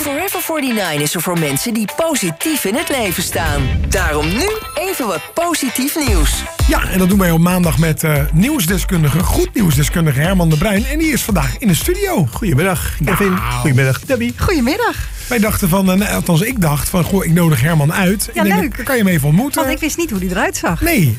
Forever 49 is er voor mensen die positief in het leven staan. Daarom nu even wat positief nieuws. Ja, en dat doen wij op maandag met goed nieuwsdeskundige Herman de Bruin. En die is vandaag in de studio. Goedemiddag, Kevin. Goedemiddag, Debbie. Goedemiddag. Wij dachten althans ik dacht van, goh, ik nodig Herman uit. Ja, leuk. Dan kan je hem even ontmoeten. Want ik wist niet hoe die eruit zag. Nee.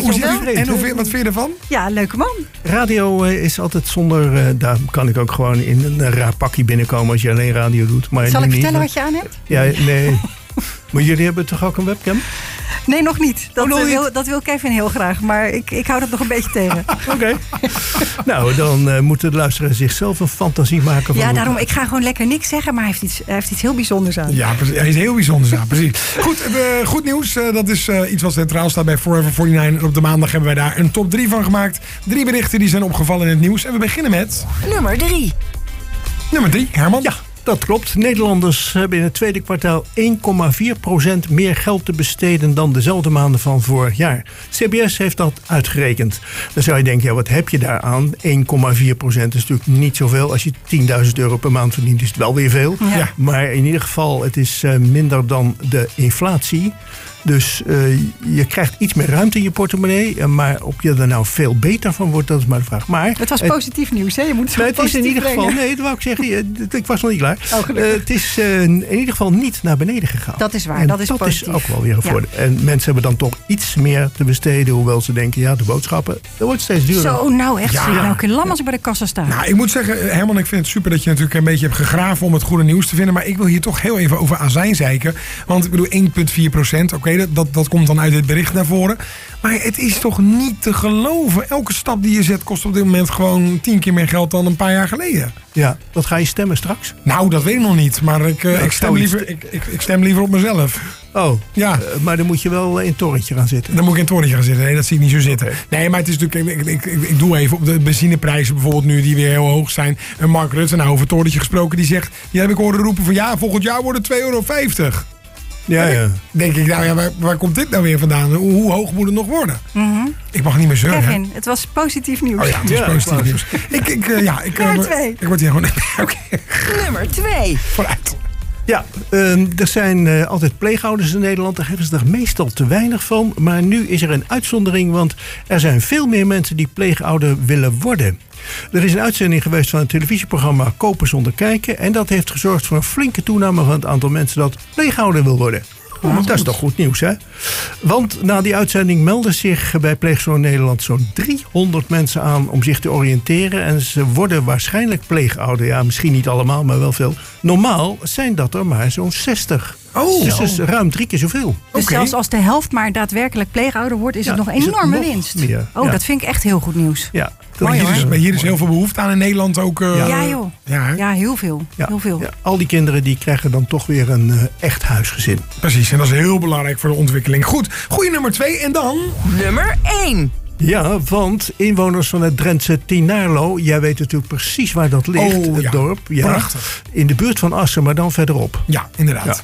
Wat vind je ervan? Ja, leuke man. Radio is altijd zonder... daar kan ik ook gewoon in een raar pakje binnenkomen als je alleen radio doet. Maar zal ik niet, vertellen wat je aan hebt? Ja, nee. Maar jullie hebben toch ook een webcam? Nee, nog niet. Dat wil Kevin heel graag. Maar ik hou dat nog een beetje tegen. Oké. Nou, dan moeten de luisteraars zichzelf een fantasie maken. Van daarom. Ik ga gewoon lekker niks zeggen. Maar hij heeft iets heel bijzonders aan. Ja, precies. Hij is heel bijzonders aan. Precies. Goed nieuws. Dat is iets wat centraal staat bij Forever 49. En op de maandag hebben wij daar een top 3 van gemaakt. 3 berichten die zijn opgevallen in het nieuws. En we beginnen met... Nummer 3. Nummer 3, Herman. Ja. Dat klopt. Nederlanders hebben in het tweede kwartaal 1,4% meer geld te besteden dan dezelfde maanden van vorig jaar. CBS heeft dat uitgerekend. Dan zou je denken, ja, wat heb je daaraan? 1,4% is natuurlijk niet zoveel. Als je €10.000 per maand verdient, is het wel weer veel. Ja. Maar in ieder geval, het is minder dan de inflatie. Dus je krijgt iets meer ruimte in je portemonnee. Maar of je er nou veel beter van wordt, dat is maar de vraag. Maar het was positief nieuws, hè? Je moet het is in ieder geval... Nee, dat wou ik zeggen. Ik was nog niet klaar. Het is in ieder geval niet naar beneden gegaan. Dat is waar, en dat is positief. Dat is ook wel weer een voordeel. En mensen hebben dan toch iets meer te besteden. Hoewel ze denken, ja, de boodschappen, dat wordt steeds duurder. Zo, nou echt. Ja. Nou kun je lam als ik bij de kassa sta. Nou, ik moet zeggen, Herman, ik vind het super dat je natuurlijk een beetje hebt gegraven om het goede nieuws te vinden. Maar ik wil hier toch heel even over azijn zeiken. Want ik bedoel, 1,4%, oké, dat komt dan uit dit bericht naar voren. Maar het is toch niet te geloven. Elke stap die je zet kost op dit moment gewoon 10 keer meer geld dan een paar jaar geleden. Ja, wat ga je stemmen straks? Nou, dat weet ik nog niet. Maar ik stem liever op mezelf. Oh, ja. Maar dan moet je wel in het torentje gaan zitten. Dan moet ik in het torentje gaan zitten. Nee, dat zie ik niet zo zitten. Okay. Nee, maar het is natuurlijk... Ik doe even op de benzineprijzen bijvoorbeeld nu die weer heel hoog zijn. En Mark Rutte, nou over het torentje gesproken, die zegt... Die heb ik horen roepen van ja, volgend jaar wordt het €2,50. Ja. Denk ik, nou ja, waar komt dit nou weer vandaan? Hoe hoog moet het nog worden? Mm-hmm. Ik mag niet meer zeuren. Kevin, het was positief nieuws. Oh ja, het was positief nieuws. Nummer 2. Ik word hier gewoon... Okay. Nummer 2. Vooruit. Ja, er zijn altijd pleegouders in Nederland. Daar hebben ze er meestal te weinig van. Maar nu is er een uitzondering, want er zijn veel meer mensen die pleegouder willen worden. Er is een uitzending geweest van het televisieprogramma Kopen zonder kijken. En dat heeft gezorgd voor een flinke toename van het aantal mensen dat pleegouder wil worden. Dat is toch goed nieuws, hè? Want na die uitzending melden zich bij Pleegzorg Nederland zo'n 300 mensen aan om zich te oriënteren. En ze worden waarschijnlijk pleegouder. Ja, misschien niet allemaal, maar wel veel. Normaal zijn dat er maar zo'n 60. Oh. Dus dat is ruim 3 keer zoveel. Dus zelfs als de helft maar daadwerkelijk pleegouder wordt, is het nog een enorme winst. Meer. Dat vind ik echt heel goed nieuws. Ja. Maar hier is heel veel behoefte aan in Nederland ook. Ja joh. Ja, heel veel. Ja. Heel veel. Ja, al die kinderen die krijgen dan toch weer een echt huisgezin. Precies, en dat is heel belangrijk voor de ontwikkeling. Goed, goeie nummer 2 en dan... Nummer 1. Ja, want inwoners van het Drentse Tienaarlo, jij weet natuurlijk precies waar dat ligt, het dorp. Ja, prachtig. In de buurt van Assen, maar dan verderop. Ja, inderdaad.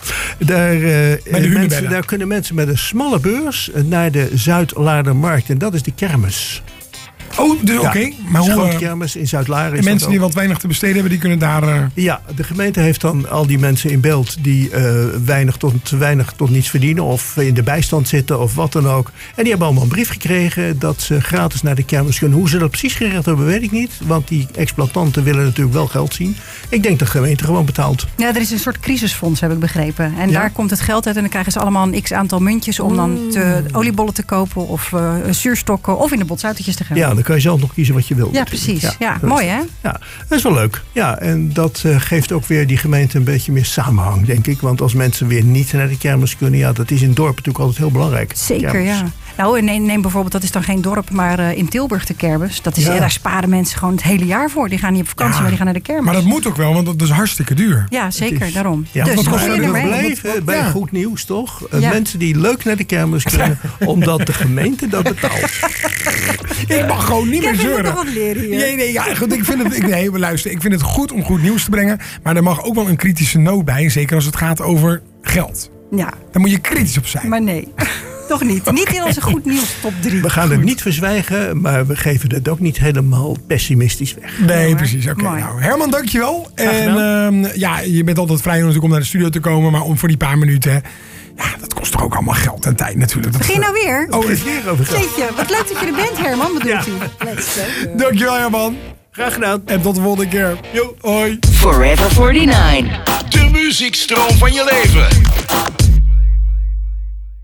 Ja. Daar kunnen mensen met een smalle beurs naar de Zuidlaardermarkt. En dat is de kermis. Oh, dus oké. Maar hoe... kermis in Zuidlaren. En mensen die wat weinig te besteden hebben, die kunnen daar... Ja, de gemeente heeft dan al die mensen in beeld die weinig tot niets verdienen. Of in de bijstand zitten of wat dan ook. En die hebben allemaal een brief gekregen dat ze gratis naar de kermis kunnen. Hoe ze dat precies geregeld hebben, weet ik niet. Want die exploitanten willen natuurlijk wel geld zien. Ik denk dat de gemeente gewoon betaalt. Ja, er is een soort crisisfonds, heb ik begrepen. En daar komt het geld uit en dan krijgen ze allemaal een x-aantal muntjes om dan oliebollen te kopen of zuurstokken of in de botsuitertjes te gaan. Ja, dan kan je zelf nog kiezen wat je wil. Ja, precies. Ja, mooi hè? Ja, dat is wel leuk. Ja, en dat geeft ook weer die gemeente een beetje meer samenhang, denk ik. Want als mensen weer niet naar de kermis kunnen, ja, dat is in dorpen natuurlijk altijd heel belangrijk. Zeker, kermis. ja. Nou, neem bijvoorbeeld, dat is dan geen dorp, maar in Tilburg de kermis. Dat is, daar sparen mensen gewoon het hele jaar voor. Die gaan niet op vakantie, maar die gaan naar de kermis. Maar dat moet ook wel, want dat is hartstikke duur. Ja, blijven, daarom. Ja, dus we blijven bij goed nieuws, toch? Mensen die leuk naar de kermis kunnen, omdat de gemeente dat betaalt. Ik mag gewoon niet meer zeuren. Ik moet nog wat leren hier. Nee, goed, ik vind het goed om goed nieuws te brengen. Maar er mag ook wel een kritische noot bij. Zeker als het gaat over geld. Ja. Daar moet je kritisch op zijn. Maar nee. Toch niet. Niet in onze goed nieuws top 3. We gaan het niet verzwijgen, maar we geven het ook niet helemaal pessimistisch weg. Nee, precies. Oké. Mooi. Nou, Herman, dankjewel. gedaan. En je bent altijd vrij natuurlijk om naar de studio te komen, maar om voor die paar minuten, ja, dat kost toch ook allemaal geld en tijd natuurlijk. Begin nou weer? Oh, is weer over geld. Jeetje, wat leuk dat je er bent, Herman, bedoelt hij. Dankjewel, Herman. Graag gedaan. En tot de volgende keer. Hoi. Forever 49. De muziekstroom van je leven.